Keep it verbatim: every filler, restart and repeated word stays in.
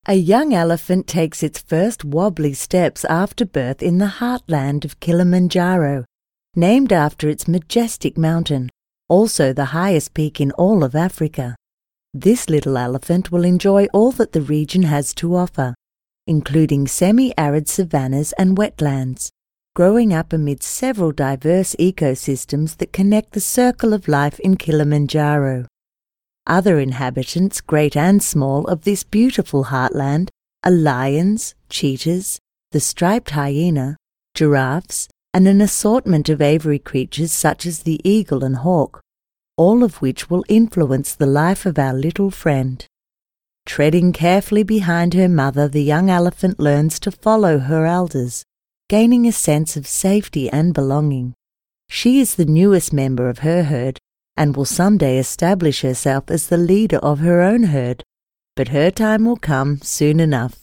A young elephant takes its first wobbly steps after birth in the heartland of Kilimanjaro, named after its majestic mountain, also the highest peak in all of Africa. This little elephant will enjoy all that the region has to offer, including semi-arid savannas and wetlands, growing up amid several diverse ecosystems that connect the circle of life in Kilimanjaro. Other inhabitants, great and small, of this beautiful heartland are lions, cheetahs, the striped hyena, giraffes, and an assortment of aviary creatures such as the eagle and hawk, all of which will influence the life of our little friend. Treading carefully behind her mother, the young elephant learns to follow her elders, gaining a sense of safety and belonging. She is the newest member of her herd, and will someday establish herself as the leader of her own herd, but her time will come soon enough.